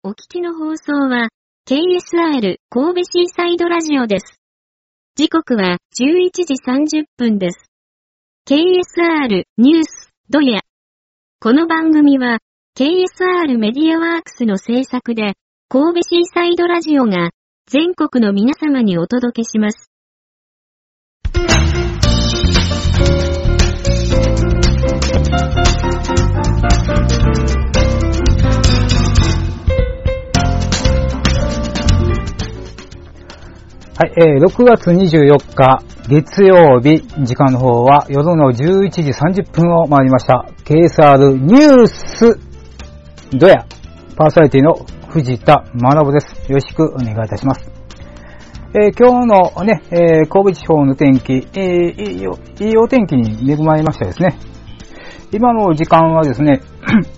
お聞きの放送は KSR 神戸シーサイドラジオです。時刻は11時30分です。KSR ニュースドヤ。この番組は KSR メディアワークスの制作で神戸シーサイドラジオが全国の皆様にお届けします。 はい、6月24日月曜日、時間の方は夜の11時30分を回りました。KSR ニュースドヤパーソナリティの藤田学です。よろしくお願いいたします。今日のね、神戸地方の天気、いいお天気に恵まれましたですね。今の時間はですね、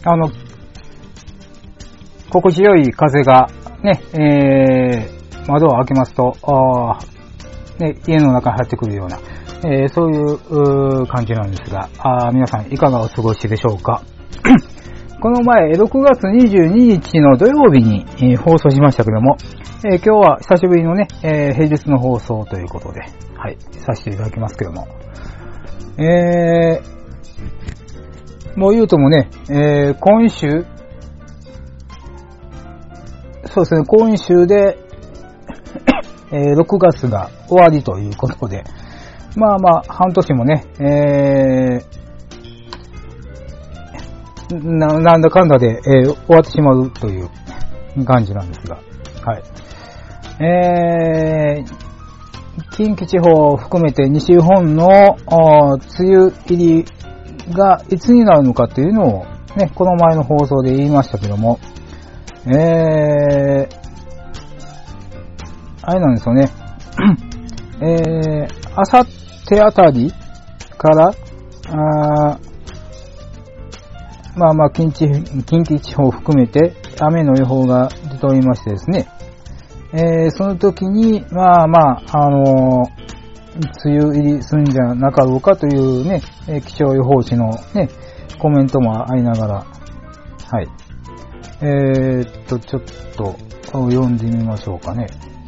心地よい風がね、窓を開けますと、ね、家の中に入ってくるような、そういう感じなんですが、皆さんいかがお過ごしでしょうか。この前、6月22日の土曜日に、放送しましたけども、今日は久しぶりのね、平日の放送ということで、はい、させていただきますけども、もう言うともね、今週、そうですね、今週で、6月が終わりということで、まあまあ、半年もね、なんだかんだで、終わってしまうという感じなんですが、はい。近畿地方を含めて西日本の梅雨入りがいつになるのかというのをね、この前の放送で言いましたけども、あれなんですよね。あさってあたりから、まあまあ近畿地方を含めて雨の予報が出ておりましてですね。その時に、まあまあ、梅雨入りするんじゃなかろうかというね、気象予報士のね、コメントもありながら、はい。ちょっと読んでみましょうかね。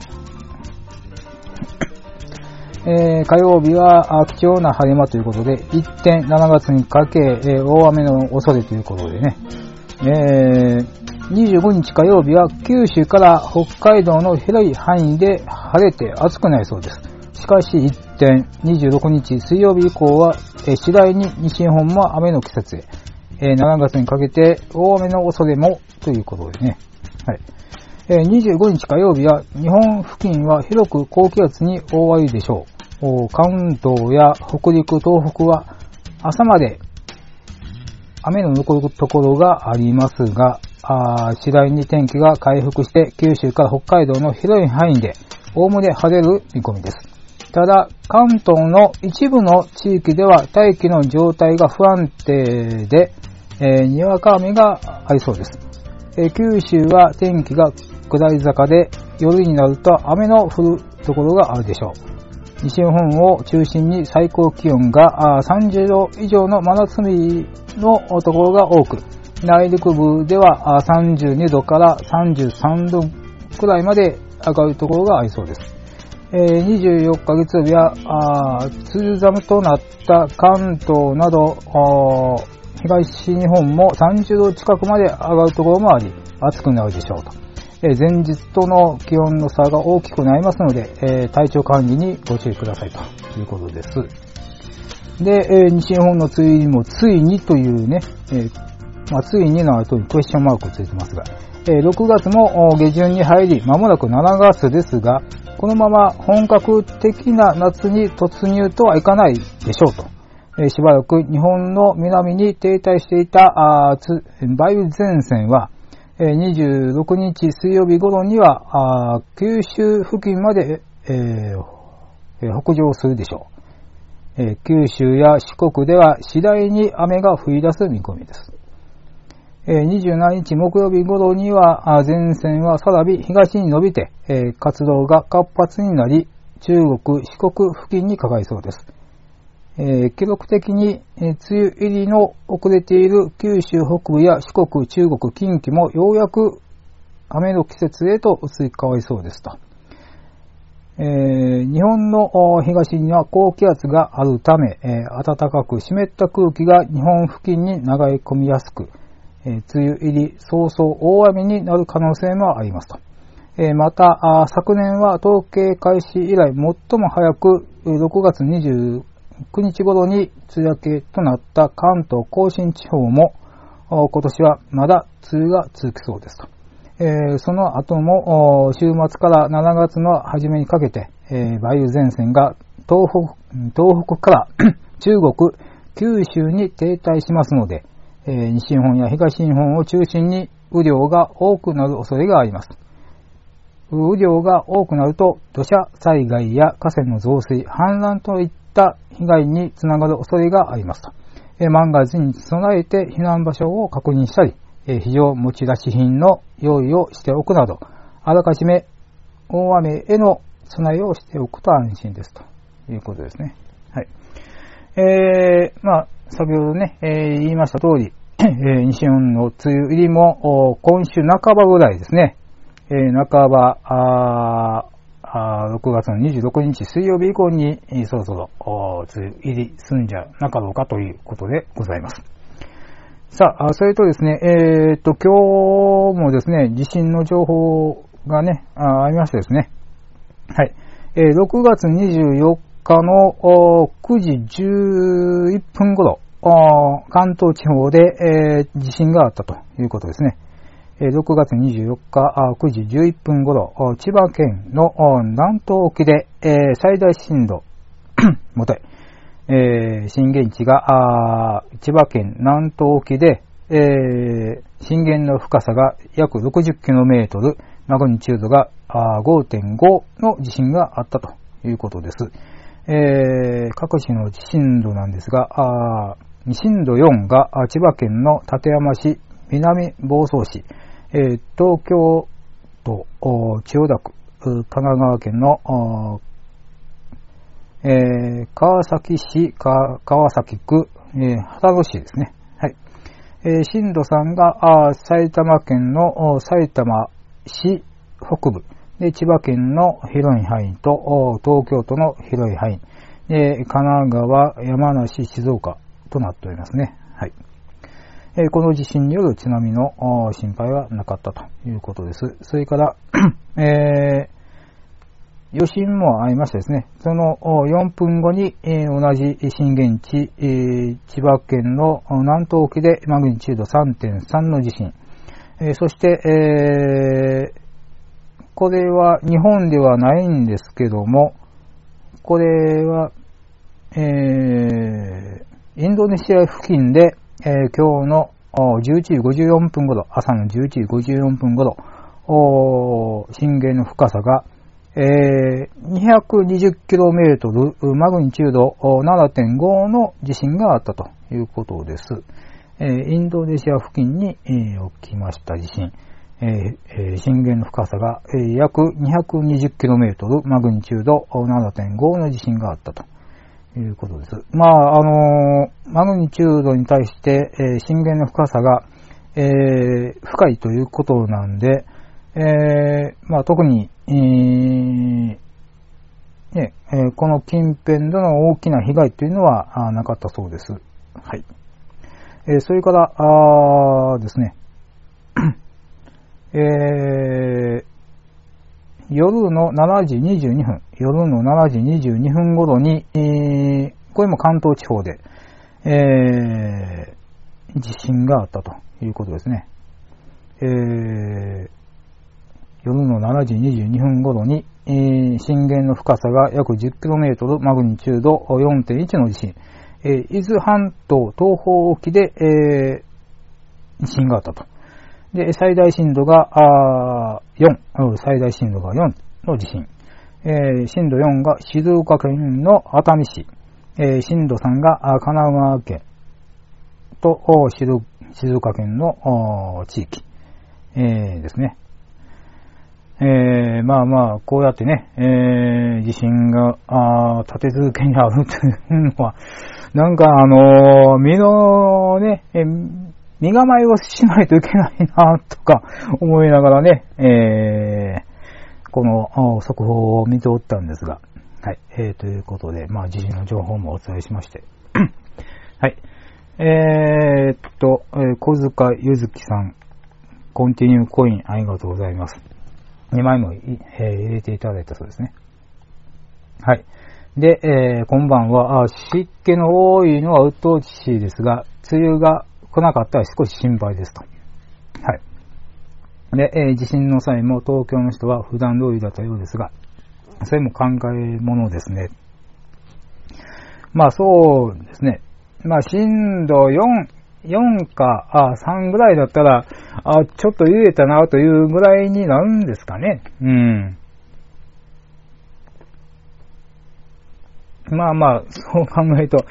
火曜日は貴重な晴れ間ということで、一転7月にかけ、大雨の恐れということでね、25日火曜日は九州から北海道の広い範囲で晴れて暑くなりそうです。しかし一転、26日水曜日以降は、次第に西日本も雨の季節へ、7月にかけて大雨の恐れもということでね、はい。25日火曜日は日本付近は広く高気圧に覆われるでしょう。関東や北陸、東北は朝まで雨の残るところがありますが、次第に天気が回復して九州から北海道の広い範囲でおおむね晴れる見込みです。ただ、関東の一部の地域では大気の状態が不安定で、にわか雨がありそうです。九州は天気が下り坂で夜になると雨の降るところがあるでしょう。西日本を中心に最高気温が30度以上の真夏日のところが多く、内陸部では32度から33度くらいまで上がるところがありそうです。24日月曜日は梅雨寒となった関東など東日本も30度近くまで上がるところもあり、暑くなるでしょうと。前日との気温の差が大きくなりますので、体調管理にご注意くださいということです。で、西日本の梅雨入りもついにというね、ついにの後にクエスチョンマークついてますが、6月も下旬に入り、間もなく7月ですが、このまま本格的な夏に突入とはいかないでしょうと。しばらく日本の南に停滞していた梅雨前線は、26日水曜日頃には九州付近まで、北上するでしょう。九州や四国では次第に雨が降り出す見込みです。27日木曜日頃には前線はさらに東に伸びて、活動が活発になり、中国、四国付近にかかりそうです。記録的に梅雨入りの遅れている九州北部や四国、中国、近畿もようやく雨の季節へと移り変わりそうですと。日本の東には高気圧があるため、暖かく湿った空気が日本付近に流れ込みやすく、梅雨入り早々大雨になる可能性もありますと。また、昨年は統計開始以来最も早く6月29日頃に梅雨明けとなった関東甲信地方も今年はまだ梅雨が続きそうですと。その後も週末から7月の初めにかけて、梅雨前線が東北から中国、九州に停滞しますので、西日本や東日本を中心に雨量が多くなる恐れがあります。雨量が多くなると土砂災害や河川の増水、氾濫といった被害につながる恐れがありますと。万が一に備えて避難場所を確認したり、非常持ち出し品の用意をしておくなど、あらかじめ大雨への備えをしておくと安心ですということですね。はい。先ほどね、言いました通り、西日本の梅雨入りも今週半ばぐらいですね。半ば、6月の26日水曜日以降にそろそろ梅雨入りするんじゃなかろうかということでございます。さあ、それとですね、今日もですね、地震の情報がね、ありましてですね。はい。6月24日の9時11分頃、関東地方で、地震があったということですね。6月24日9時11分頃、千葉県の南東沖で、最大震度もとい、震源地が千葉県南東沖で、震源の深さが約 60km、マグニチュードが 5.5 の地震があったということです。各地の地震度なんですが、震度4が千葉県の館山市、南房総市、東京都千代田区、神奈川県の川崎市、川崎区、秦野市ですね。はい。震度3が埼玉県の埼玉市北部、で千葉県の広い範囲と東京都の広い範囲、で神奈川、山梨、静岡となっておりますね。はい。この地震による津波の心配はなかったということです。それから、余震もありましてですね、その4分後に同じ震源地、千葉県の南東沖でマグニチュード 3.3 の地震、そして、これは日本ではないんですけども、これは、インドネシア付近で、今日の11時54分頃、朝の11時54分頃、震源の深さが、220km、マグニチュード 7.5 の地震があったということです。インドネシア付近に、起きました地震。震源の深さが、約 220km、マグニチュード 7.5 の地震があったということです。マグニチュードに対して、震源の深さが、深いということなんで、特に、この近辺での大きな被害というのはなかったそうです。はい。それから、ですね、夜の7時22分頃に、これも関東地方で、地震があったということですね。夜の7時22分頃に、震源の深さが約 10km、マグニチュード 4.1 の地震、伊豆半島東方沖で、地震があったと。で、最大震度が4の地震。震度4が静岡県の熱海市。震度3が神奈川県と静岡県の地域、ですね。こうやってね、地震が立て続けにあるというのは、なんか身の身構えをしないといけないな、とか思いながらね、この速報を見ておったんですが、はい、ということで、地震の情報もお伝えしまして、はい、小塚ゆずきさん、コンティニューコインありがとうございます。2枚も入れていただいたそうですね。はい。で、こんばんは。湿気の多いのは鬱陶しいですが、梅雨が来なかったら少し心配ですと。はい。で、地震の際も東京の人は普段通りだったようですが、それも考えものですね。そうですね。震度4か3ぐらいだったら、ちょっと揺れたなというぐらいになるんですかね。うん。そう考えると、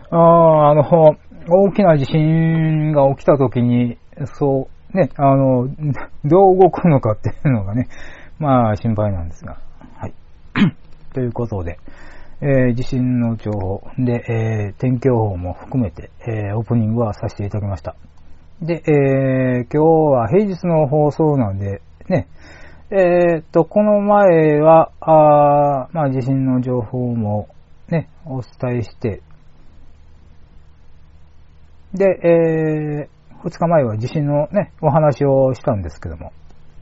大きな地震が起きたときに、そうね、どう動くのかっていうのがね、心配なんですが、はい。ということで、地震の情報で、天気予報も含めて、オープニングはさせていただきました。で、今日は平日の放送なんで、ね、この前は、地震の情報もね、お伝えして、で、2日前は地震のね、お話をしたんですけども、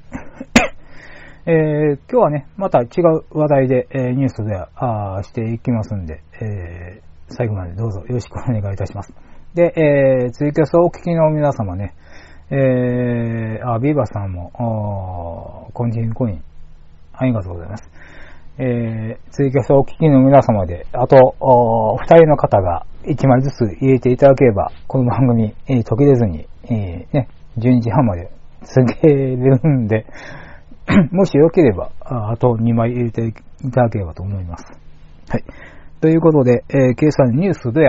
今日はね、また違う話題で、ニュースでしていきますんで、最後までどうぞよろしくお願いいたします。で、ツイキャスをお聞きの皆様ね、ビーバーさんも、コンティニューコイン、ありがとうございます。ツイキャスをお聞きの皆様で、あと、2人の方が1枚ずつ入れていただければ、この番組、途切れずに、ね、12時半まで続けれるんで、もしよければ、あと2枚入れていただければと思います。はい。ということで、今朝のニュースで、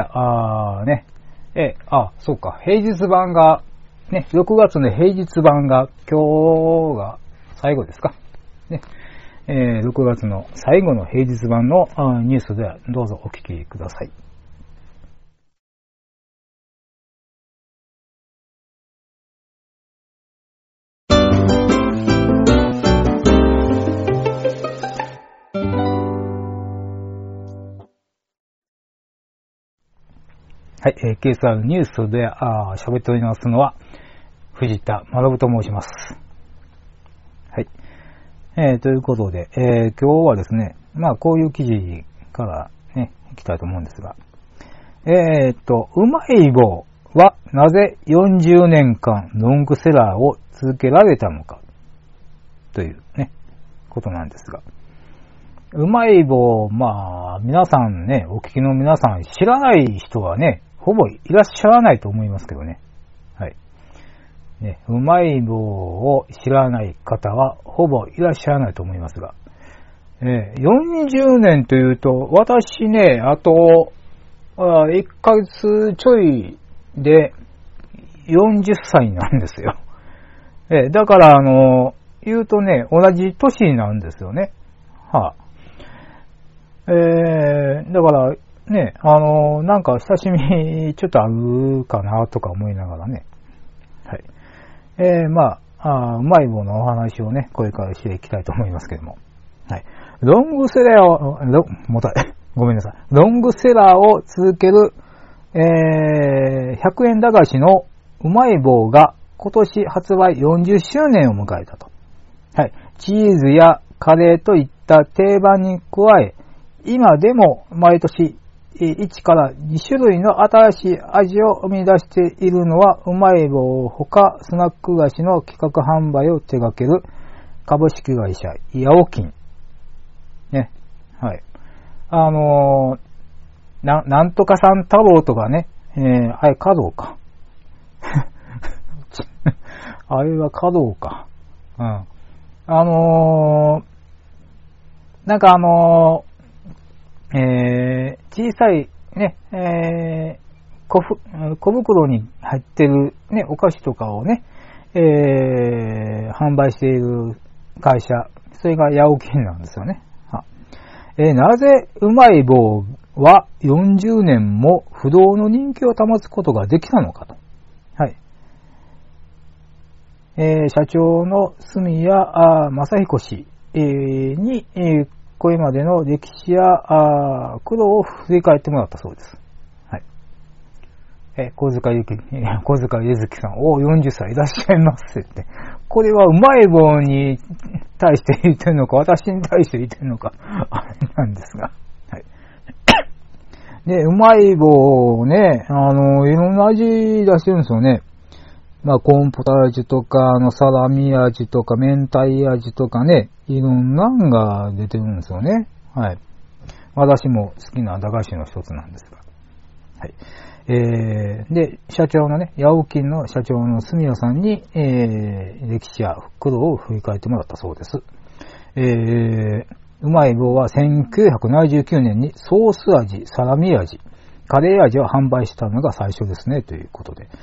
そうか、平日版が、ね、6月の平日版が今日が最後ですか。ね。6月の最後の平日版のニュースではどうぞお聞きください。はい、今朝のニュースで喋っておりますのは藤田学と申します。はい。ということで、今日はですね、こういう記事からね、いきたいと思うんですが、うまい棒はなぜ40年間ロングセラーを続けられたのかというね、ことなんですが、うまい棒、皆さんね、お聞きの皆さん知らない人はね、ほぼいらっしゃらないと思いますけどね。はい。ね、うまい棒を知らない方はほぼいらっしゃらないと思いますが、40年というと、私ね、あと、1ヶ月ちょいで40歳なんですよ。だから、言うとね、同じ年なんですよね。はあ、だから、ね、なんか親しみちょっとあるかなとか思いながらね。はい。うまい棒のお話をね、これからしていきたいと思いますけども。はい。ロングセラーを、ごめんなさい。ロングセラーを続ける、100円駄菓子のうまい棒が今年発売40周年を迎えたと。はい。チーズやカレーといった定番に加え、今でも毎年1から2種類の新しい味を生み出しているのは、うまい棒ほかスナック菓子の企画販売を手掛ける株式会社ヤオキン。ね。はい。なんとかさん太郎とかね、あれ、華道か。あれは華道か。うん。なんか小さいね、小袋に入ってるね、お菓子とかをね、販売している会社、それがヤオキンなんですよね。なぜうまい棒は40年も不動の人気を保つことができたのかと。はい。 社長の住谷正彦氏、に、これまでの歴史や苦労を振り返ってもらったそうです。はい。小塚ゆずきさん、40歳いらっしゃいますって。これはうまい棒に対して言ってるのか、私に対して言ってるのか、あれなんですが。はい。で、うまい棒をね、いろんな味出してるんですよね。まあ、コーンポタージュとか、サラミ味とか、明太味とかね、いろんなのが出てるんですよね。はい。私も好きな駄菓子の一つなんですが。はい。で、社長のね、ヤオキンの社長の住谷さんに、歴史や苦労を振り返ってもらったそうです。うまい棒は1979年にソース味、サラミ味、カレー味を販売したのが最初ですね、ということで。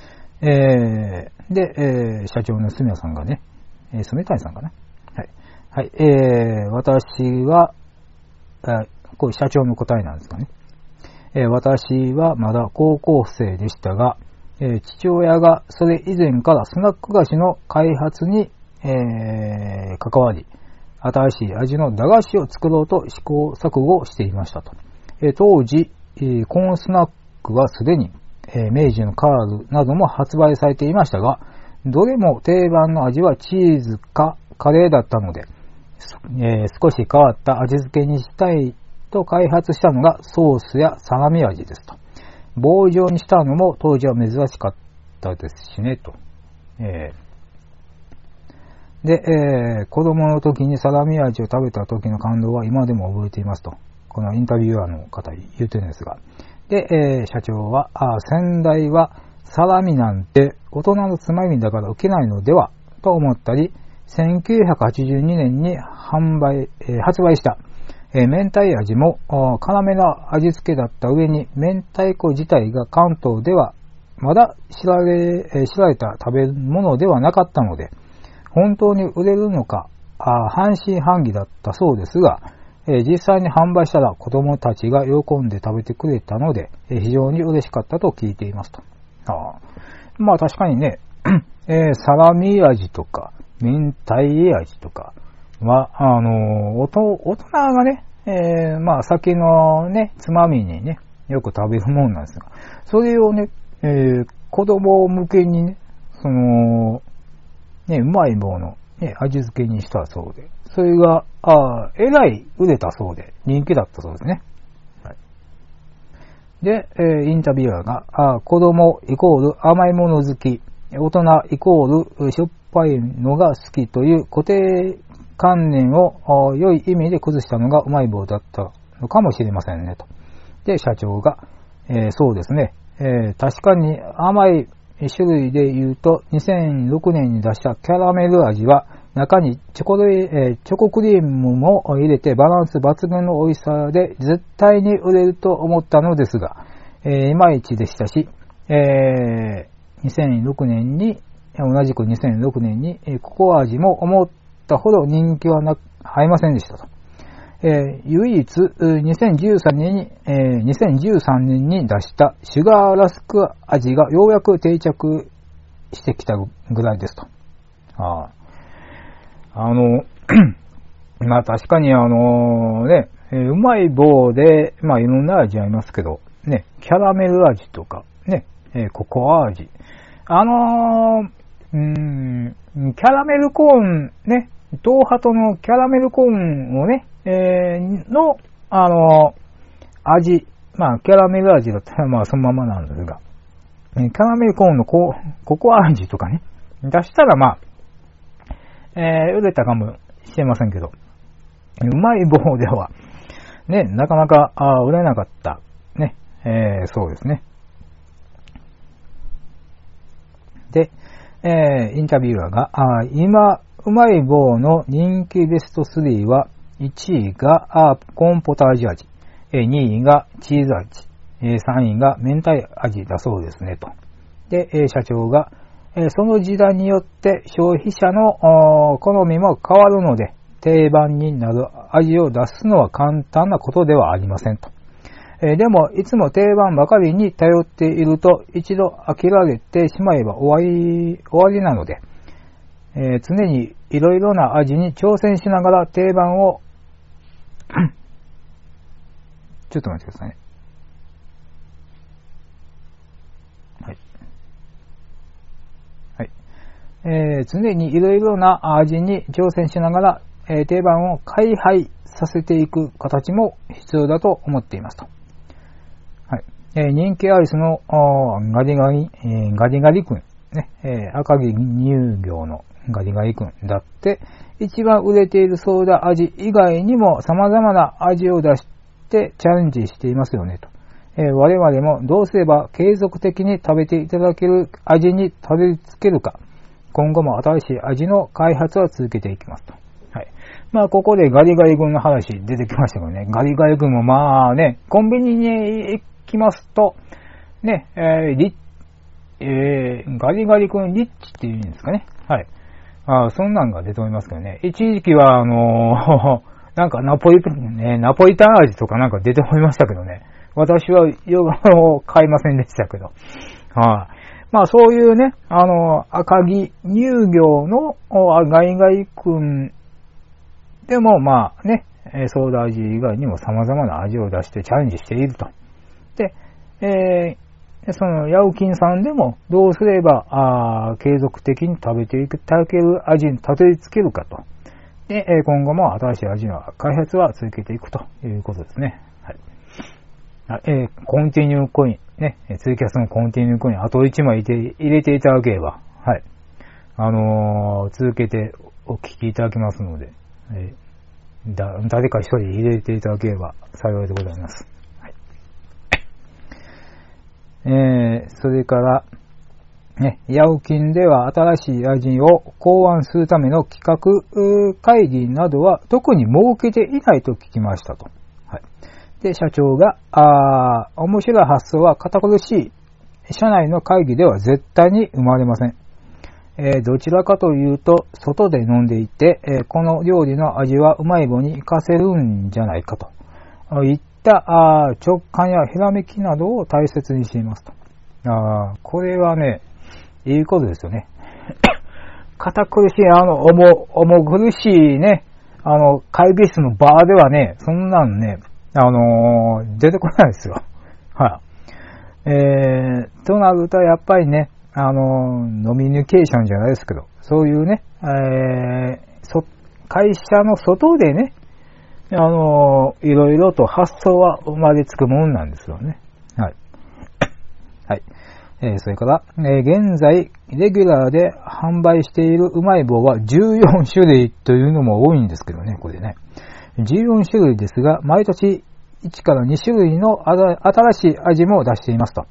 社長の住谷さんがね、住谷さんかな。はい。はい。私は、これ社長の答えなんですかね。私はまだ高校生でしたが、父親がそれ以前からスナック菓子の開発に、関わり、新しい味の駄菓子を作ろうと試行錯誤していましたと。当時、コーンスナックはすでに、明治のカールなども発売されていましたが、どれも定番の味はチーズかカレーだったので、少し変わった味付けにしたいと開発したのがソースやサラミ味ですと。棒状にしたのも当時は珍しかったですしねと。子供の時にサラミ味を食べた時の感動は今でも覚えていますと。このインタビュアーの方言ってるんですが。で、社長は、先代はサラミなんて大人のつまみだから受けないのではと思ったり、1982年に発売した、明太味も辛めの味付けだった上に明太子自体が関東ではまだ知られた食べ物ではなかったので、本当に売れるのか半信半疑だったそうですが、実際に販売したら子供たちが喜んで食べてくれたので、非常に嬉しかったと聞いていますと。まあ確かにね、サラミ味とか明太味とかは、大人がね、まあ酒のね、つまみにね、よく食べるものなんですが、それをね、子供向けにね、うまい棒の、ね、味付けにしたそうで、それが、えらい売れたそうで、人気だったそうですね。はい、で、インタビュアーが、子供イコール甘いもの好き、大人イコールしょっぱいのが好きという固定観念を良い意味で崩したのがうまい棒だったのかもしれませんねと。で、社長が、そうですね、確かに甘い種類で言うと、2006年に出したキャラメル味は、中にチョコクリームも入れてバランス抜群の美味しさで絶対に売れると思ったのですが、いまいちでしたし、2006年に、同じく2006年に、ココア味も思ったほど人気は合いませんでしたと。唯一、2013年に出したシュガーラスク味がようやく定着してきたぐらいですと。まあ確かにね、うまい棒で、まあいろんな味ありますけど、ね、キャラメル味とか、ね、ココア味。キャラメルコーン、ね、東ハトのキャラメルコーンをね、味、まあキャラメル味だったらまあそのままなんですが、キャラメルコーンのココア味とかね、出したらまあ、売れたかもしれませんけど、うまい棒では、ね、なかなか売れなかった。ね、そうですね。で、インタビュアーが、今、うまい棒の人気ベスト3は、1位がコーンポタージュ味、2位がチーズ味、3位が明太味だそうですね、と。で、社長が、その時代によって消費者の好みも変わるので、定番になる味を出すのは簡単なことではありませんと。でも、いつも定番ばかりに頼っていると、一度飽きられてしまえば終わりなので、 常にいろいろな味に挑戦しながら定番をちょっと待ってくださいね。常にいろいろな味に挑戦しながら、定番を開廃させていく形も必要だと思っていますと。はい。人気アイスのガリガリ君、ね、赤城乳業のガリガリ君だって、一番売れているソーダ味以外にも様々な味を出してチャレンジしていますよねと。我々もどうすれば継続的に食べていただける味にたどり着けるか、今後も新しい味の開発は続けていきますと。はい。まあ、ここでガリガリ君の話出てきましたけどね、ガリガリ君もまあね、コンビニに行きますと、ね、ガリガリ君リッチっていうんですかね。はい。そんなんが出ておりますけどね。一時期はなんかナポリタン味とかなんか出ておりましたけどね。私は買いませんでしたけど。はい。まあそういうね、赤城乳業のガリガリ君でもまあね、ソーダ味以外にも様々な味を出してチャレンジしていると。で、そのヤオキンさんでもどうすれば継続的に食べていただける味にたどり着けるかと。で、今後も新しい味の開発は続けていくということですね。はい。コンティニューコイン。ね、ツイキャスのコンティニューコイン、あと1枚入れていただければ、はい。続けてお聞きいただけますので、誰か一人入れていただければ幸いでございます。はい。それから、ね、ヤオキンでは新しい味を考案するための企画会議などは特に設けていないと聞きましたと。で、社長が、面白い発想は堅苦しい。社内の会議では絶対に生まれません。どちらかというと、外で飲んでいて、この料理の味はうまい棒に活かせるんじゃないかと。いった直感やひらめきなどを大切にしていますと。これはね、いいことですよね。堅苦しい、重苦しいね、会議室の場ではね、そんなんね、出てこないですよ。はい。となると、やっぱりね、ノミニケーションじゃないですけど、そういうね、会社の外でね、いろいろと発想は生まれつくものなんですよね。はい。はい。それから、現在、レギュラーで販売しているうまい棒は14種類というのも多いんですけどね、これね。14種類ですが、毎年1から2種類の新しい味も出していますと。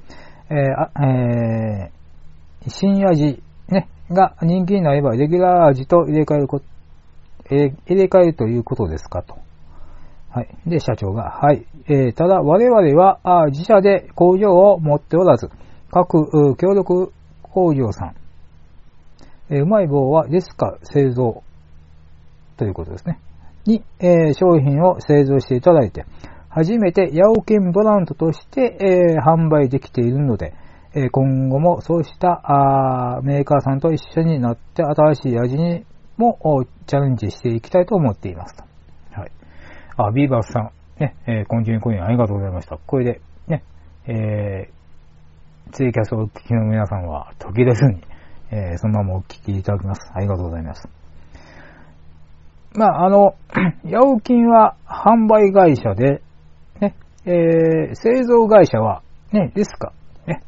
新味、ね、が人気になれば、レギュラー味と入れ替えるということですかと。はい。で、社長が、はい。ただ、我々は自社で工場を持っておらず、各協力工場さん、うまい棒はディスカ製造ということですね。に、商品を製造していただいて、初めてヤオキンブランドとして、販売できているので、今後もそうしたメーカーさんと一緒になって新しい味にもチャレンジしていきたいと思っていますと。はい。ビーバースさん、ね、コンティニューコインありがとうございました。これで、ね、ツイキャスをお聞きの皆さんは途切れずに、そのままお聞きいただきます。ありがとうございます。まあ、ヤオキンは販売会社で、ね、製造会社は、ね、ディスカ。ね。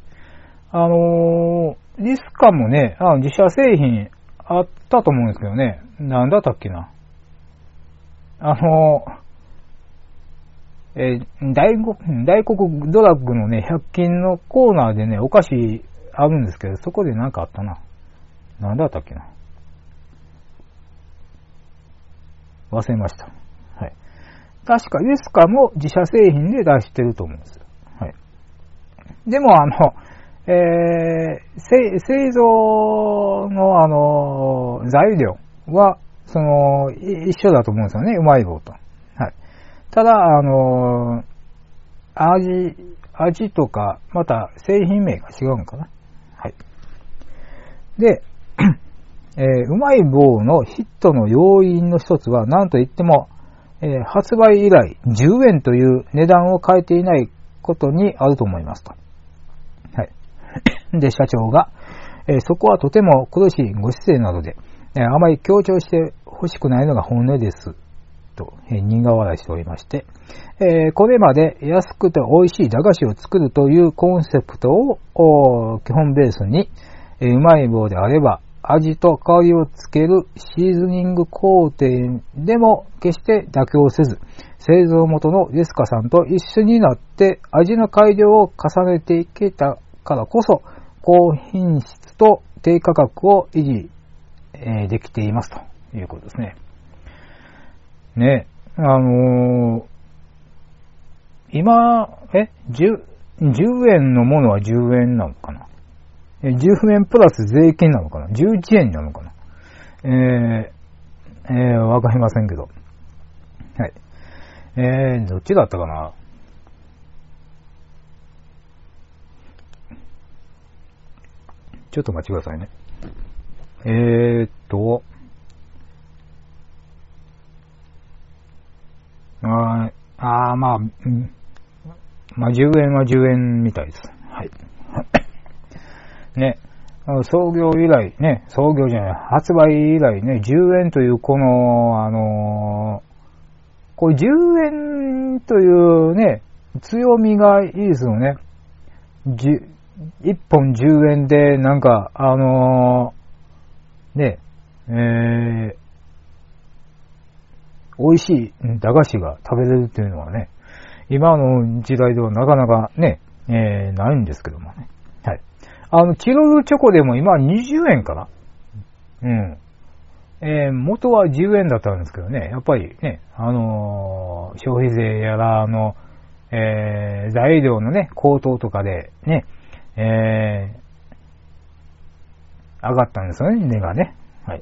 ディスカもね、自社製品あったと思うんですけどね。なんだったっけな。大黒ドラッグのね、100均のコーナーでね、お菓子あるんですけど、そこでなんかあったな。なんだったっけな。忘れました。はい。確かディスカも自社製品で出してると思うんですよ。はい。でも製造の材料は、一緒だと思うんですよね。うまい棒と。はい。ただ、味とか、また製品名が違うのかな。はい。で、 うまい棒のヒットの要因の一つは何と言っても、発売以来10円という値段を変えていないことにあると思いますと。はい。で、社長が、そこはとても苦しいご姿勢なので、あまり強調してほしくないのが本音です。と、苦笑いしておりまして、これまで安くて美味しい駄菓子を作るというコンセプトを基本ベースに、うまい棒であれば味と香りをつけるシーズニング工程でも決して妥協せず、製造元のレスカさんと一緒になって味の改良を重ねていけたからこそ、高品質と低価格を維持、できていますということですね。ね、今、10円のものは10円なのかな？10円プラス税金なのかな ?11 円なのかなわかりませんけど。はい。どっちだったかな？ちょっと待ちくださいね。まあ、10円は10円みたいです。はい。ね。創業以来、ね、創業じゃない、発売以来ね、10円というこの、これ10円というね、強みがいいですよね。1本10円で、なんか、ね、美味しい駄菓子が食べれるっていうのはね、今の時代ではなかなかね、ないんですけどもね。はい。チロルチョコでも今20円かな？うん。元は10円だったんですけどね、やっぱりね、消費税やら材料のね、高騰とかでね、上がったんですよね、値がね。はい。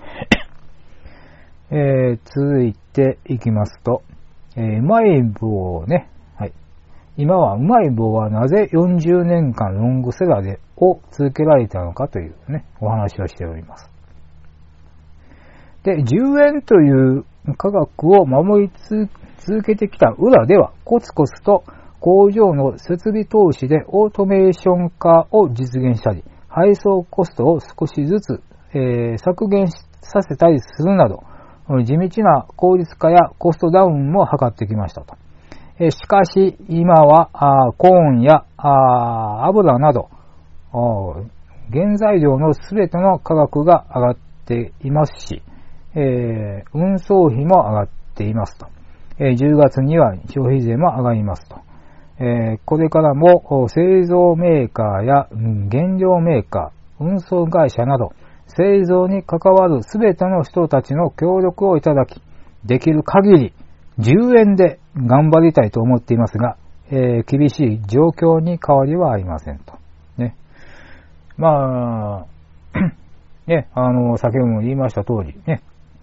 続いていきますと、うまい棒ね。はい。今はうまい棒はなぜ40年間ロングセラーを続けられたのかというね、お話をしております。で、10円という価格を守り続けてきた裏では、コツコツと工場の設備投資でオートメーション化を実現したり、配送コストを少しずつ、削減させたりするなど、地道な効率化やコストダウンも図ってきましたと。しかし、今はコーンや油など、原材料のすべての価格が上がっていますし、運送費も上がっていますと。10月には消費税も上がりますと。これからも製造メーカーや原料メーカー、運送会社など、製造に関わるすべての人たちの協力をいただき、できる限り10円で頑張りたいと思っていますが、厳しい状況に変わりはありませんと。ね。まあ、ね、先ほども言いました通り、ね、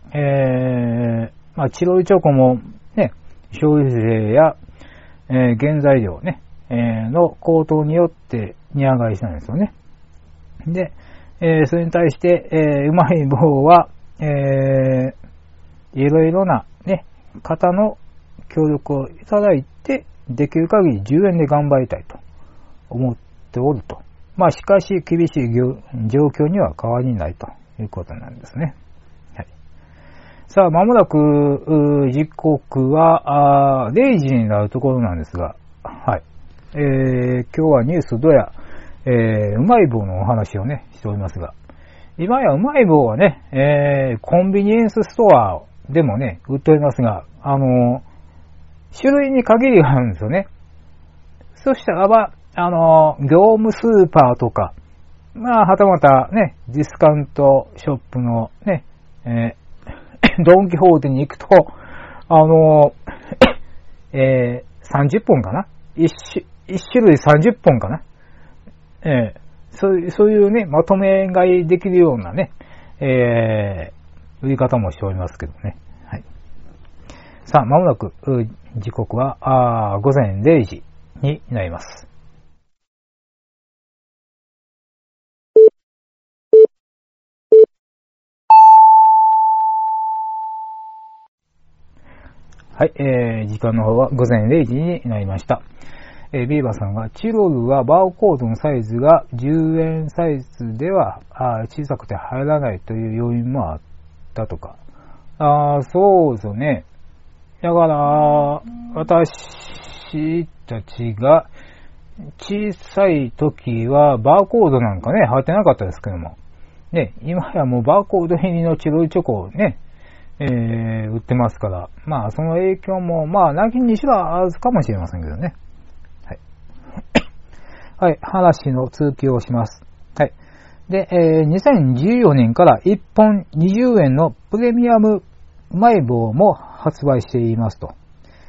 チロルチョコも、ね、消費税や、原材料ね、の高騰によって値上がりしたんですよね。で、それに対して、うまい棒は、いろいろなね、方の協力をいただいて、できる限り10円で頑張りたいと思っておると。まあしかし厳しい状況には変わりないということなんですね。はい。さあ、まもなく時刻は0時になるところなんですが、はい。今日はニュースどや、うまい棒のお話をね、しておりますが、今やうまい棒はね、コンビニエンスストアでもね、売っておりますが、種類に限りがあるんですよね。そしたらば、業務スーパーとか、まあ、はたまたね、ディスカウントショップのね、ドンキホーテに行くと、30本かな一種類30本かなそういうね、まとめ買いできるようなね、売り方もしておりますけどね。はい。さあ、まもなく、時刻は、午前0時になります。 はい、時間の方は午前0時になりました。ビーバーさんが、チロルはバーコードのサイズが10円サイズでは小さくて入らないという要因もあったとか。そうですよね。だから、私たちが小さい時はバーコードなんかね、貼ってなかったですけども。ね、今やもうバーコード入りのチロルチョコをね、売ってますから、まあその影響も、まあなきにしろあるかもしれませんけどね。はい。はい、話の続きをします。はい。で、2014年から1本20円のプレミアムうまい棒も発売していますと。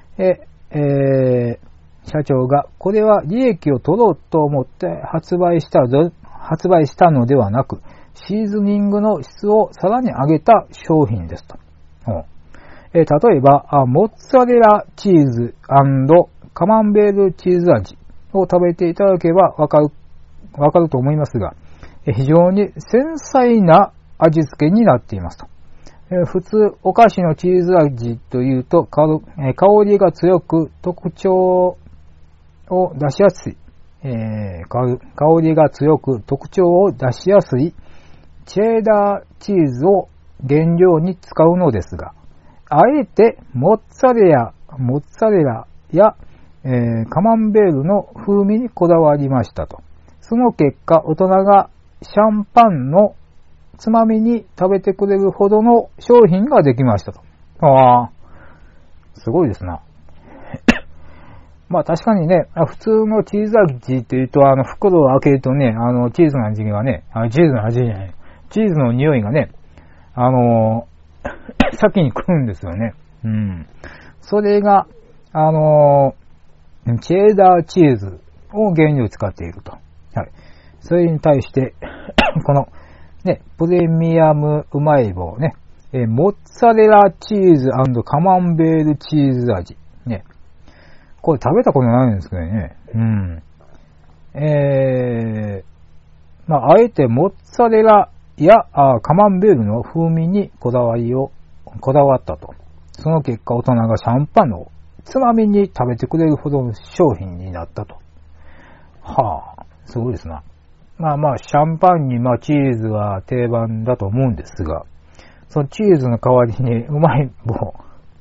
社長が、これは利益を取ろうと思って発売したのではなく、シーズニングの質をさらに上げた商品ですと。例えば、モッツァレラチーズ&カマンベールチーズ味を食べていただけばわかると思いますが、非常に繊細な味付けになっていますと。普通、お菓子のチーズ味というと、香りが強く特徴を出しやすい、香りが強く特徴を出しやすいチェダーチーズを原料に使うのですが、あえてモッツァレラや、カマンベールの風味にこだわりましたと。その結果、大人がシャンパンのつまみに食べてくれるほどの商品ができましたと。すごいですな。まあ確かにね、普通のチーズ味って言うと、袋を開けるとね、チーズの味がね、チーズの匂いがね、先に来るんですよね。うん。それが、チェダーチーズを原料に使っていると。はい。それに対して、この、ね、プレミアムうまい棒ね、モッツァレラチーズ&カマンベールチーズ味。ね。これ食べたことないんですけどね。うん。まあ、あえてモッツァレラやカマンベールの風味にこだわったと。その結果、大人がシャンパンのつまみに食べてくれるほどの商品になったと。はあ、すごいですな。まあ、シャンパンにチーズは定番だと思うんですが、そのチーズの代わりにうまい棒、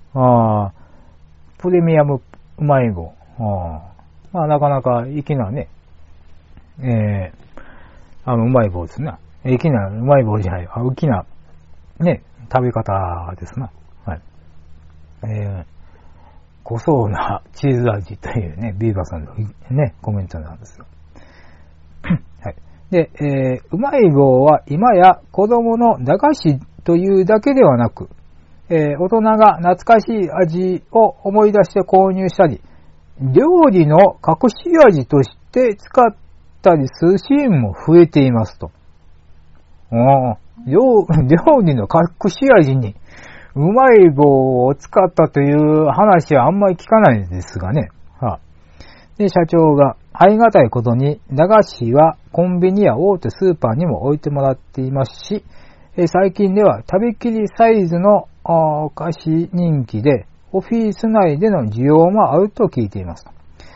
プレミアムうまい棒、まあなかなか粋なね、うまい棒ですね。粋なうまい棒じゃない、粋なね、食べ方ですな。はい。濃そうなチーズ味というね、ビーバーさんのね、コメントなんですよ。はい。で、うまい棒は今や子供の駄菓子というだけではなく、大人が懐かしい味を思い出して購入したり、料理の隠し味として使ったりするシーンも増えていますと。料理の隠し味にうまい棒を使ったという話はあんまり聞かないんですがね。で、社長がありがたいことに駄菓子はコンビニや大手スーパーにも置いてもらっていますし、最近では食べきりサイズのお菓子人気でオフィス内での需要もあると聞いています。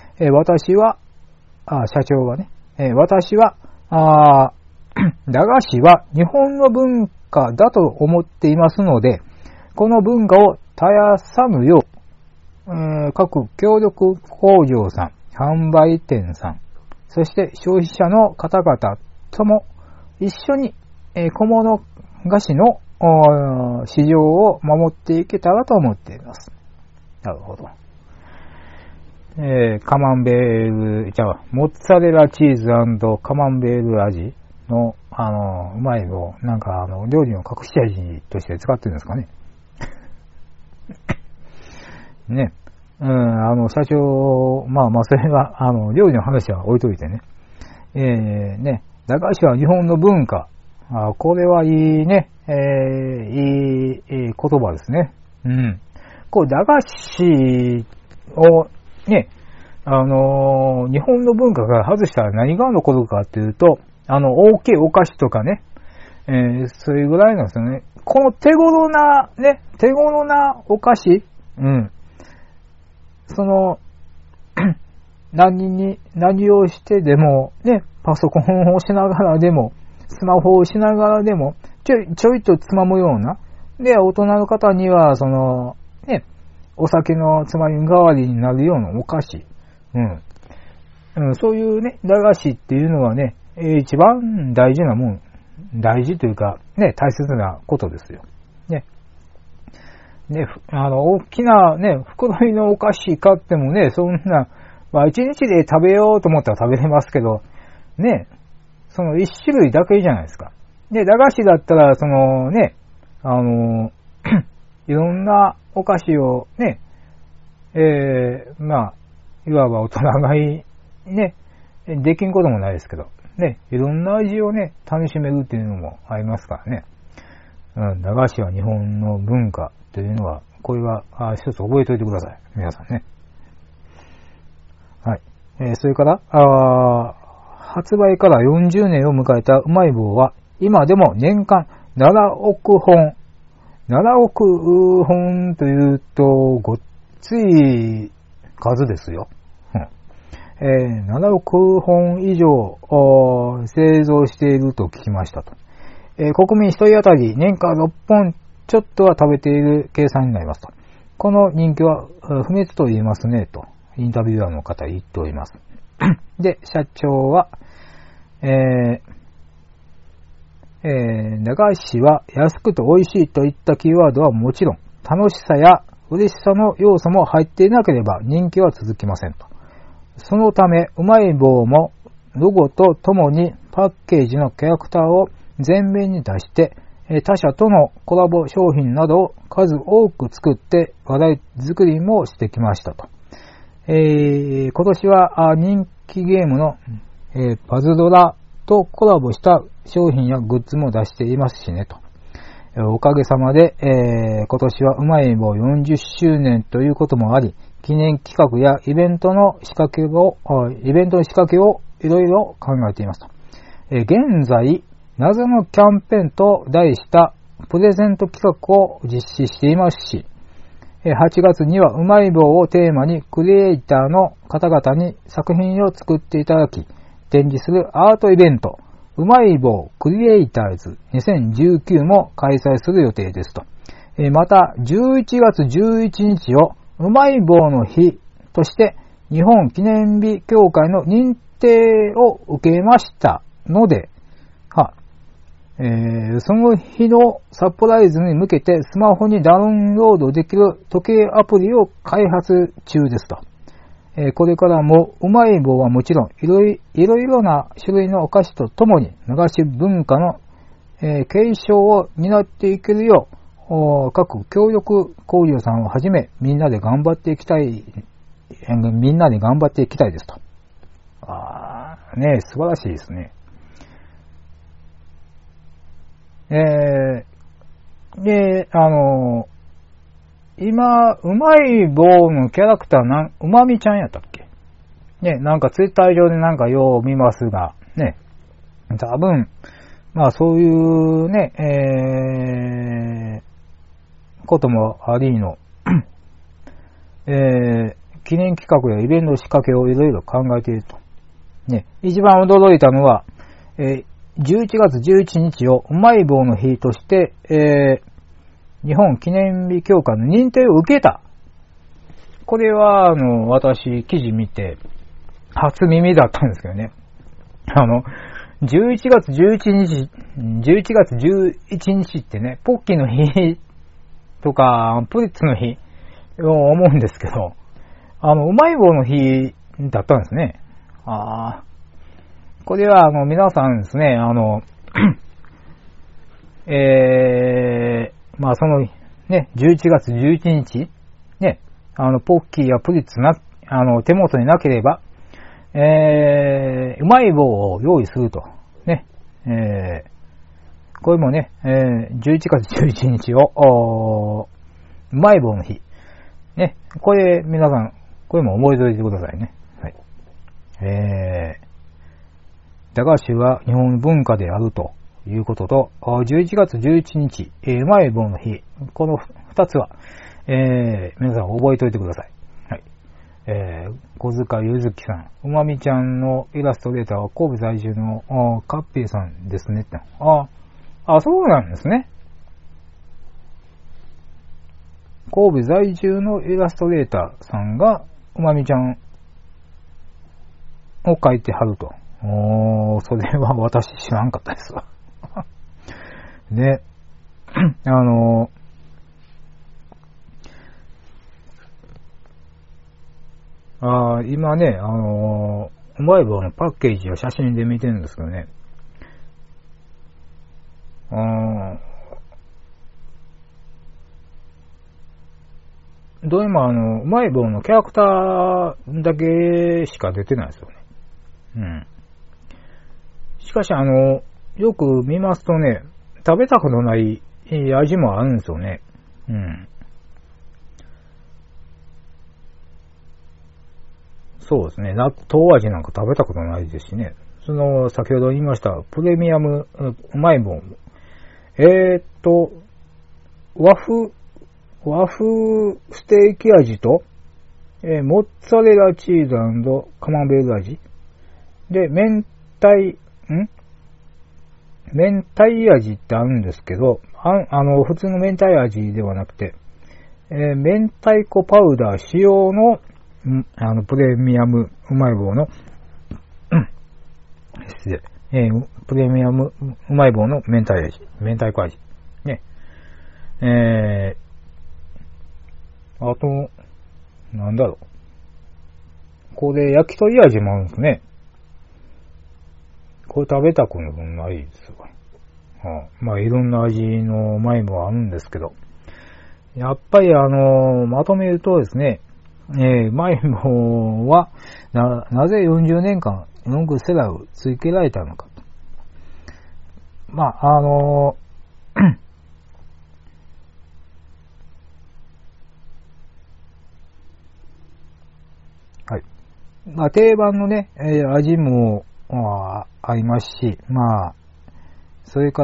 社長はね、私は駄菓子は日本の文化だと思っていますので、この文化を絶やさぬよう、各協力工場さん、販売店さん、そして消費者の方々とも一緒に小物菓子の市場を守っていけたらと思っています。なるほど。カマンベール、モッツァレラチーズ&カマンベール味の、うまい棒、なんか料理の隠し味として使ってるんですかね。ね。社長、それは、料理の話は置いといてね。ね。駄菓子は日本の文化。これはいいね。いい言葉ですね。うん。こう、駄菓子を、ね、日本の文化から外したら何が残るかっていうと、大きいお菓子とかね、それぐらいなんですよね。この手頃なお菓子、うん。 何をしてでも、ね、パソコンをしながらでも、スマホをしながらでも、ちょいとつまむような、で、大人の方には、ね、お酒のつまみ代わりになるようなお菓子、そういうね、駄菓子っていうのはね、一番大事なもん、大事というか、ね、大切なことですよ。ね。ね、大きなね、袋入りのお菓子買ってもね、そんな、まあ一日で食べようと思ったら食べれますけど、ね、その一種類だけじゃないですか。で、駄菓子だったら、ね、いろんなお菓子をね、まあ、いわば大人買い、ね、できんこともないですけど、ね、いろんな味をね、楽しめるっていうのもありますからね。駄菓子は日本の文化というのは、これは一つ覚えておいてください。皆さんね。はい。それから、発売から40年を迎えたうまい棒は、今でも年間7億本。7億本というと、ごっつい数ですよ。7億本以上製造していると聞きましたと。国民一人当たり年間6本ちょっとは食べている計算になりますと。この人気は不滅と言えますねと、インタビュアーの方言っております。で、社長は、駄菓子は安くて美味しいといったキーワードはもちろん、楽しさや嬉しさの要素も入っていなければ人気は続きませんと。そのため、うまい棒もロゴとともにパッケージのキャラクターを前面に出して、他社とのコラボ商品などを数多く作って話題作りもしてきましたと。今年は人気ゲームの、パズドラとコラボした商品やグッズも出していますしねと。おかげさまで、今年はうまい棒40周年ということもあり、記念企画やイベントの仕掛けをいろいろ考えていますと。現在、謎のキャンペーンと題したプレゼント企画を実施していますし、8月にはうまい棒をテーマにクリエイターの方々に作品を作っていただき、展示するアートイベント、うまい棒クリエイターズ2019も開催する予定ですと。また、11月11日をうまい棒の日として日本記念日協会の認定を受けましたので、その日のサプライズに向けてスマホにダウンロードできる時計アプリを開発中ですと。これからもうまい棒はもちろんいろいろな種類のお菓子とともに駄菓子文化の、継承を担っていけるよう各協力工業さんをはじめみんなで頑張っていきたいですと。ね、素晴らしいですね。で、今、うまい棒のキャラクターうまみちゃんやったっけね、なんかツイッター上でなんかよう見ますが、ね、多分、まあそういうね、こともありの、記念企画やイベントの仕掛けをいろいろ考えていると。ね、一番驚いたのは、11月11日をうまい棒の日として、日本記念日協会の認定を受けた。これは、私、記事見て、初耳だったんですけどね。11月11日ってね、ポッキーの日とか、プリッツの日を思うんですけど、うまい棒の日だったんですね。これは、皆さんですね、まあ、その、ね、11月11日、ね、ポッキーやプリッツ手元になければ、うまい棒を用意すると。ね、これもね、11月11日を、うまい棒の日。ね、これ、皆さん、これも覚えておいてくださいね。はい。駄菓子は日本文化であるということと、11月11日、うまい棒の日、この2つは、皆さん覚えておいてください。はい。 小塚ゆずきさん。うまみちゃんのイラストレーターは神戸在住のカッピーさんですねって。そうなんですね。神戸在住のイラストレーターさんがうまみちゃんを描いてはると。それは私知らんかったですわ。で、今ね、うまい棒のパッケージを写真で見てるんですけどね。どうもうまい棒のキャラクターだけしか出てないですよね。しかしよく見ますとね、食べたことない味もあるんですよね。そうですね。納豆味なんか食べたことないですしね。先ほど言いました、プレミアムうまい棒。和風ステーキ味と、モッツァレラチーズ&カマンベール味。で、明太味ってあるんですけど、普通の明太味ではなくて、明太子パウダー使用の、プレミアムうまい棒の、プレミアムうまい棒の明太子味。ね。あと、なんだろう。これ焼き鳥味もあるんですね。これ食べたことないですわ。いろんな味のうまい棒あるんですけど、やっぱりまとめるとですね、うまい棒はなぜ40年間ロングセラーを続けられたのかと。はい。定番のね、味もありますし、それから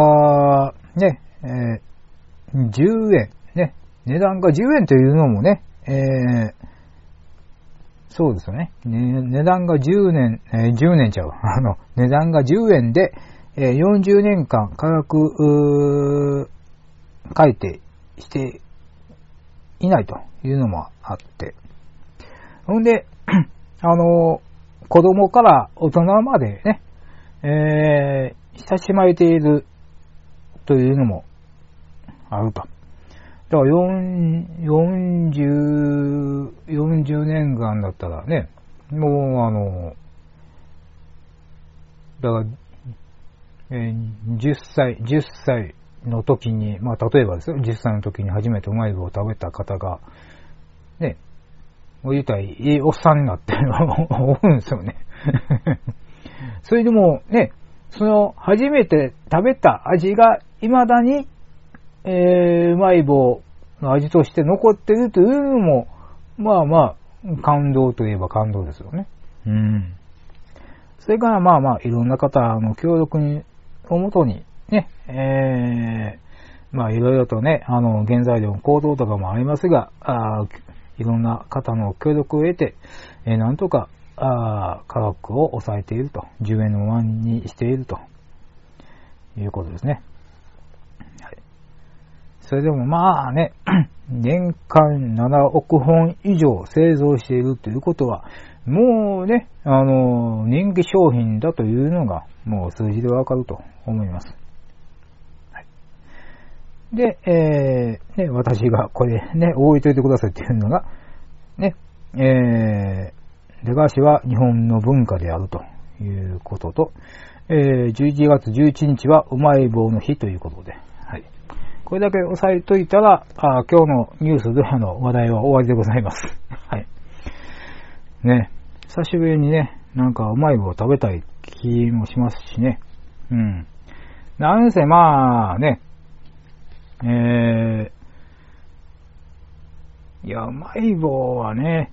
、10円、ね、値段が10円というのもね、そうですよね。値段が10年ちゃう。値段が10円で、40年間価格、改定していないというのもあって。ほんで、子供から大人までね、親しまれているというのもあると。だから40年間だったらね、もうだから、10歳の時に、例えばですよ、10歳の時に初めてうまい棒を食べた方が、ね、もう言うたらいいおっさんになって思うんですよね。それでもね、初めて食べた味が未だに、うまい棒の味として残っているというのも、感動といえば感動ですよね。それからいろんな方の協力をもとにね、いろいろとね、原材料の高騰とかもありますが、いろんな方の協力を得て、なんとか価格を抑えていると、10円のままにしているということですね。はい、それでも年間7億本以上製造しているということは、もうね、人気商品だというのが、もう数字でわかると思います。はい、で、私がこれね、覚えておいてくださいっていうのが、ね、出がしは日本の文化であるということと、11月11日はうまい棒の日ということで、はい。これだけ押さえといたら、今日のニュースでの話題は終わりでございます。はい。ね、久しぶりにね、うまい棒を食べたい気もしますしね。なんせいや、うまい棒はね、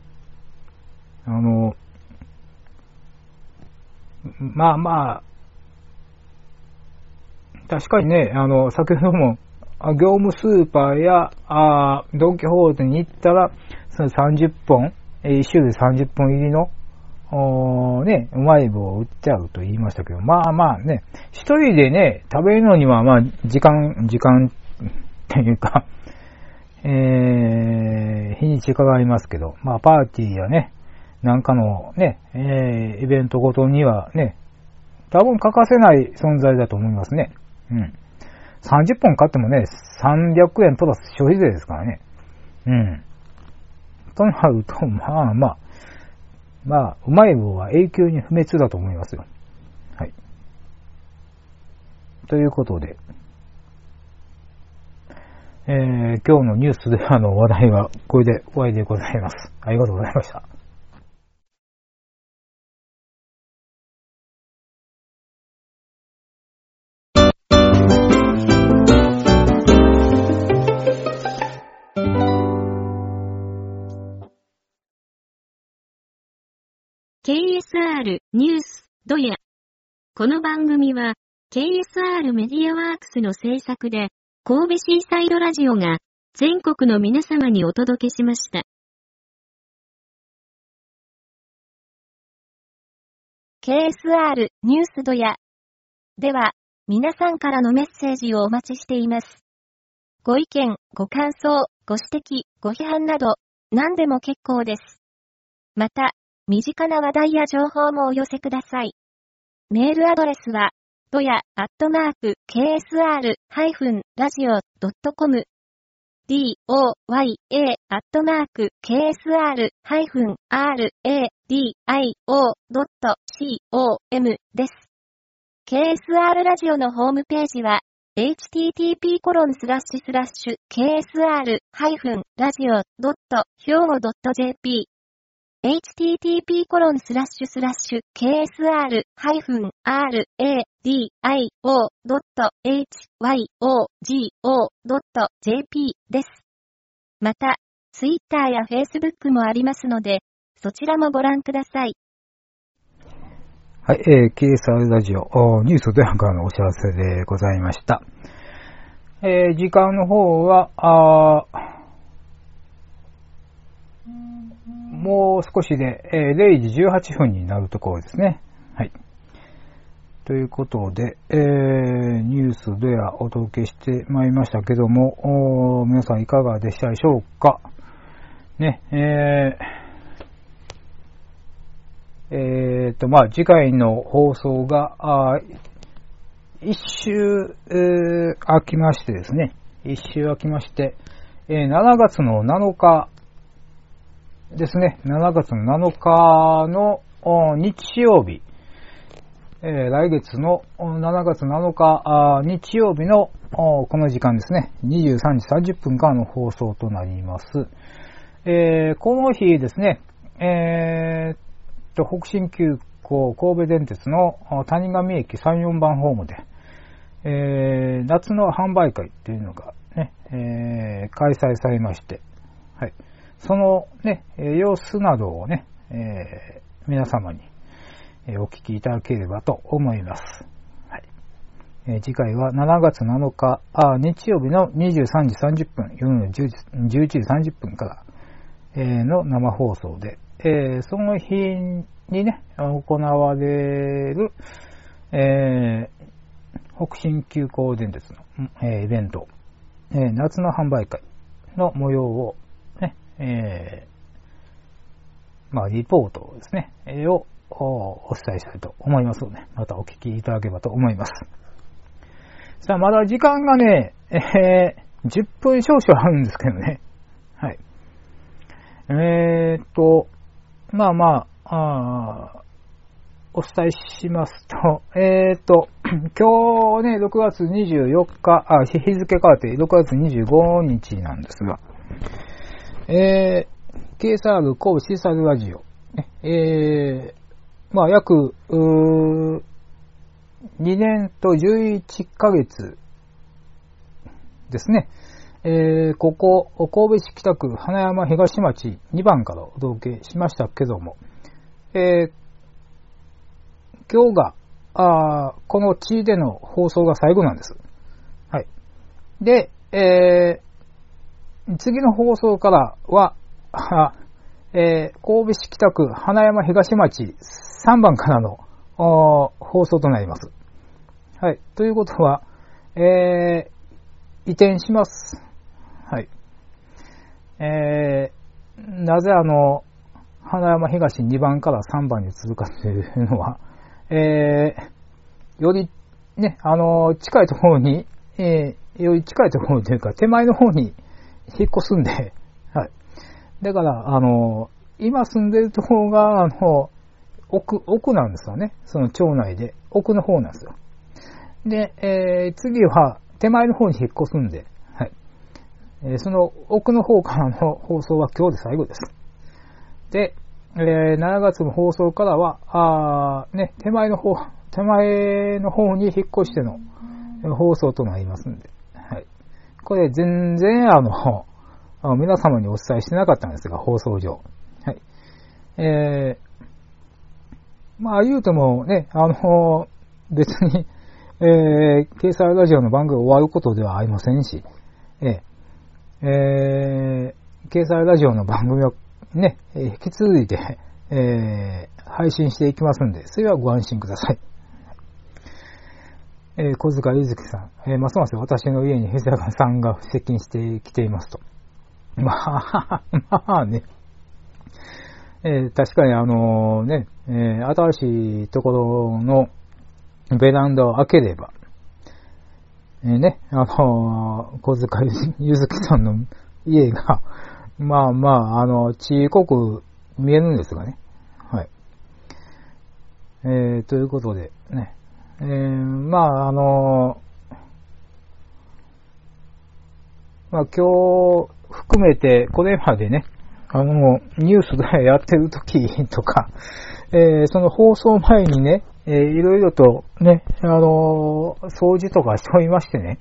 確かにね、先ほども、業務スーパーや、ドンキホーテに行ったら、その30本、 1種類30分入りの、ね、うまい棒を売ってあると言いましたけど、まあまあね、一人でね、食べるのにはまあ、時間っていうか、日にちかかりますけど、まあパーティーやね、なんかのね、イベントごとにはね、多分欠かせない存在だと思いますね。うん。30本買ってもね、300円プラス消費税ですからね。うん。となると、まあ、うまい棒は永久に不滅だと思いますよ。はい。ということで、今日のニュースで話題はこれで終わりでございます。ありがとうございました。 KSR ニュースドヤ。この番組は KSR メディアワークスの制作で神戸シーサイドラジオが全国の皆様にお届けしました。KSR ニュースドヤ。では、皆さんからのメッセージをお待ちしています。ご意見、ご感想、ご指摘、ご批判など、何でも結構です。また、身近な話題や情報もお寄せください。メールアドレスは、doya@ksr-radio.com doya@ksr-radio.com です。KSR ラジオのホームページは、http://ksr-radio.hyogo.jp http://ksr-radio.hyogo.jp です。また、ツイッターやフェイスブックもありますので、そちらもご覧ください。 はい、KSR ラジオ、ニュースドヤからのお知らせでございました。時間の方は、もう少しで、0時18分になるところですね。はい。ということで、ニュースではお届けしてまいりましたけども、皆さんいかがでしたでしょうか。ね、まあ、次回の放送が、一週、空きましてですね、7月の7日ですね、7月の7日の日曜日、来月の7月7日日曜日のこの時間ですね、23時30分からの放送となります。この日ですね、北新急行神戸電鉄の谷上駅3、4番ホームで、夏の販売会っていうのがね、開催されまして、はい。そのね、様子などをね、皆様にお聞きいただければと思います。はい。次回は7月7日、日曜日の23時30分、夜の11時30分から、の生放送で、その日にね、行われる、北新急行電鉄の、イベント、夏の販売会の模様をまあ、リポートですね、をお伝えしたいと思いますので、またお聞きいただければと思います。さあ、まだ時間がね、10分少々あるんですけどね。はい。まあまあ、お伝えしますと、今日ね、6月24日、日付変わって6月25日なんですが、KSR 神戸シーサイドラジオ、まあ約2年と11ヶ月ですね。ここ神戸市北区花山東町2番からお届けしましたけども、今日がこの地での放送が最後なんです。はい。で、次の放送からは、 神戸市北区花山東町3番からの放送となります。はい。ということは、移転します。はい。なぜ花山東2番から3番に続くかというのは、よりね、近いところに、より近いところというか、手前の方に引っ越すんで、はい。だから、今住んでるところが、奥なんですよね。その町内で。奥の方なんですよ。で、次は手前の方に引っ越すんで、はい。その奥の方からの放送は今日で最後です。で、7月の放送からは、ね、手前の方に引っ越しての放送となりますんで、はい。これ全然皆様にお伝えしてなかったんですが、放送上。はい。まあ言うてもね、別に、掲載ラジオの番組終わることではありませんし、掲載ラジオの番組はね、引き続いて、配信していきますんで、それはご安心ください。小塚ゆずきさん、ますます私の家にヘセラさんが接近してきていますと。まあね、確かにね、新しいところのベランダを開ければ、ね、小塚ゆずきさんの家が、まあまあ、小さく見えるんですがね。はい。ということで、ね。まあ、まあ今日含めて、これまでね、ニュースでやってる時とか、その放送前にね、いろいろとね、掃除とかしておりましてね、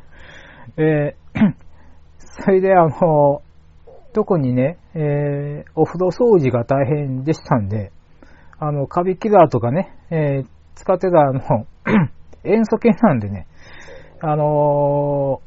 それで特にね、お風呂掃除が大変でしたんで、カビキラーとかね、使ってた塩素系なんでね、ご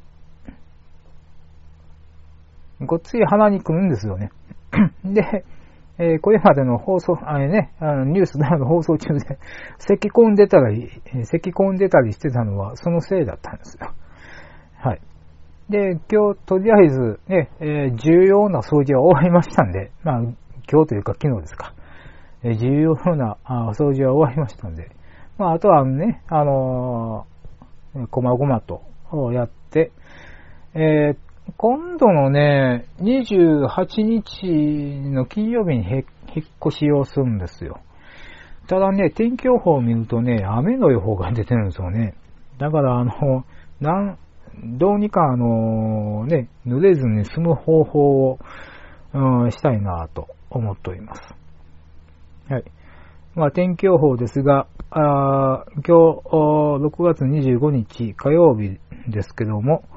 っつい鼻に来るんですよね。で、これまでの放送、ね、ニュースの放送中で、咳込んでたりしてたのは、そのせいだったんですよ。はい。で、今日、とりあえず、ね、重要な掃除は終わりましたんで、まあ、今日というか昨日ですか。重要な掃除は終わりましたんで、まあ、あとはね、こまごまとやって、今度のね、28日の金曜日に引っ越しをするんですよ。ただね、天気予報を見るとね、雨の予報が出てるんですよね。だからどうにかね、濡れずに済む方法を、したいなと思っております。はい。まあ、天気予報ですが、今日、6月25日火曜日ですけども、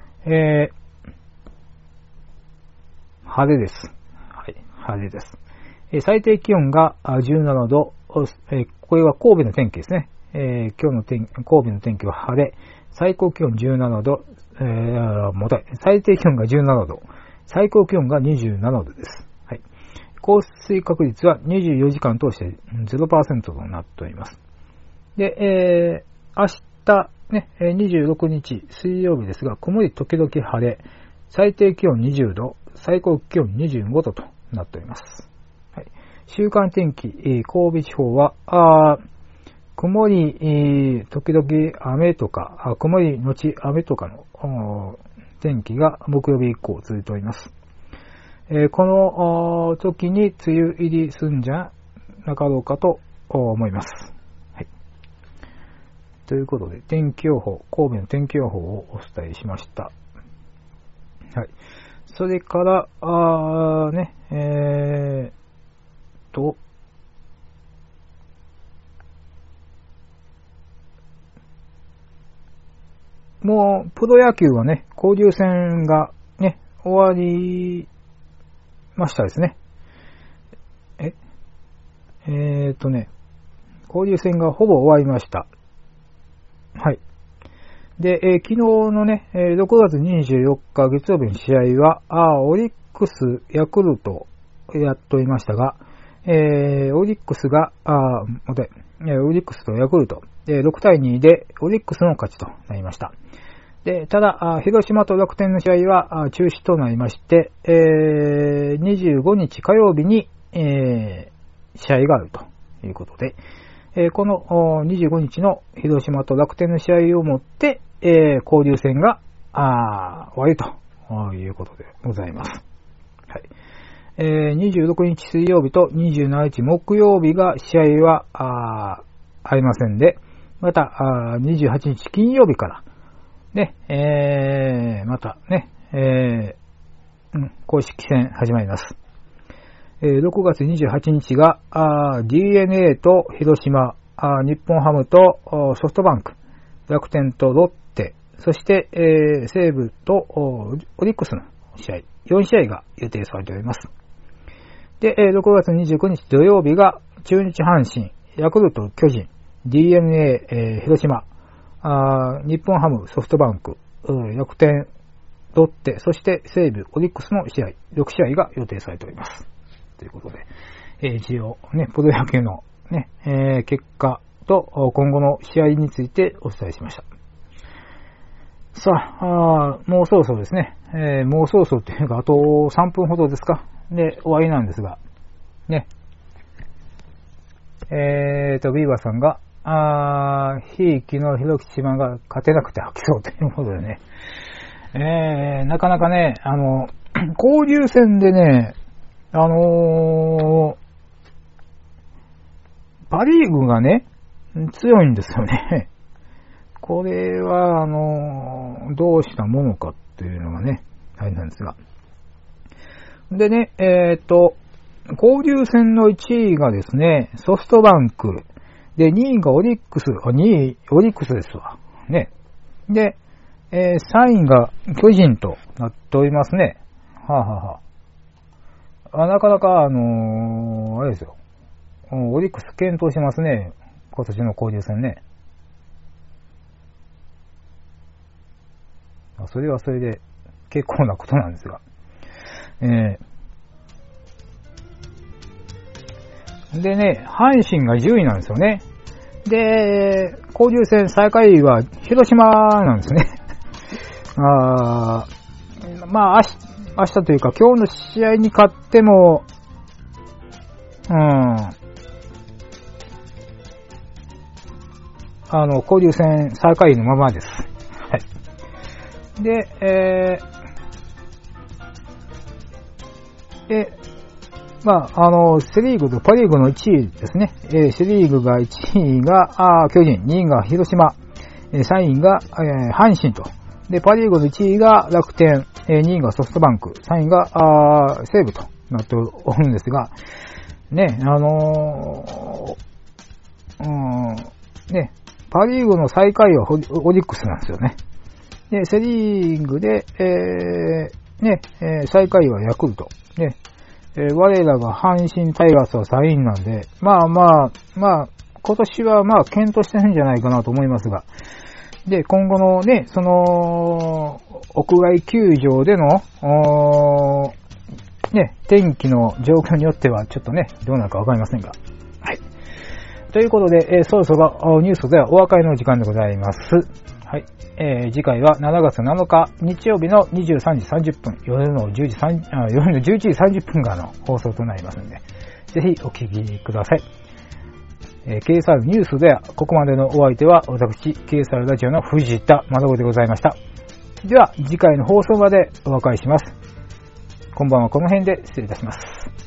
晴れです。はい、晴れです。最低気温が17度、これは神戸の天気ですね。今日の神戸の天気は晴れ、最高気温17度、最低気温が17度、最高気温が27度です。はい。降水確率は24時間通して 0% となっております。で、明日、ね、26日水曜日ですが、曇り時々晴れ、最低気温20度、最高気温25度となっております。はい、週間天気、神戸地方は、曇り、時々雨とか、曇りのち雨とかの天気が木曜日以降続いております。この時に梅雨入りすんじゃなかろうかと思います。はい。ということで、天気予報、神戸の天気予報をお伝えしました。はい。それから、もう、プロ野球はね、交流戦がね、終わりましたですね。交流戦がほぼ終わりました。はい。で、昨日のね、6月24日月曜日の試合は、オリックス、ヤクルト、 やっておりましたが、オリックスが、オリックスとヤクルト、6対2でオリックスの勝ちとなりました。で、ただ、広島と楽天の試合は中止となりまして、25日火曜日に、試合があるということで、この25日の広島と楽天の試合をもって、交流戦が終わりということでございます。はい。26日水曜日と27日木曜日が試合はありませんで、また28日金曜日からね、またね、公式戦始まります。6月28日がDNA と広島、日本ハムとソフトバンク、楽天とロッテ、そして西武とオリックスの試合、4試合が予定されております。で、6月29日土曜日が中日阪神、ヤクルト巨人、DNA 広島、日本ハムソフトバンク、楽天、ロッテ、そして西武、オリックスの試合、6試合が予定されております。ということで、一応ね、プロ野球のね、結果と今後の試合についてお伝えしました。さあ、もうそろそろですね、もうそろそろというか、あと3分ほどですか。で、終わりなんですが、ね。ビーバーさんが、ひいきのひろきちまが勝てなくて吐きそうということでね。なかなかね、交流戦でね、パリーグがね、強いんですよね。これは、どうしたものかっていうのがね、あれなんですが。でね、交流戦の1位がですね、ソフトバンク。で、2位がオリックス。2位、オリックスですわ。ね。で、3位が巨人となっておりますね。なかなか、あれですよ。オリックス検討してますね。今年の交流戦ね。それはそれで結構なことなんですが。でね、阪神が10位なんですよね。で、交流戦最下位は広島なんですね。まあ、明日というか今日の試合に勝っても、交流戦最下位のままです。はい。で、セリーグとパリーグの1位ですね。セリーグが1位が巨人、2位が広島、3位が阪神と。で、パリーグの1位が楽天、2位がソフトバンク、3位が西武となっておるんですが、ね、ね、パリーグの最下位はオリックスなんですよね。で、セリーグで、最下位はヤクルト。ね、我らが阪神タイガースは3位なんで、まあ、今年は検討してるんじゃないかなと思いますが、で、今後のね、屋外球場での、天気の状況によってはちょっとね、どうなるかわかりませんが。はい。ということで、そろそろニュースではお別れの時間でございます。はい。次回は7月7日日曜日の23時30分、夜の11時30分からの放送となりますので、ぜひお聞きください。KSR ニュースでは、ここまでのお相手は私、KSR ラジオの藤田学でございました。では、次回の放送までお別れします。こんばんはこの辺で失礼いたします。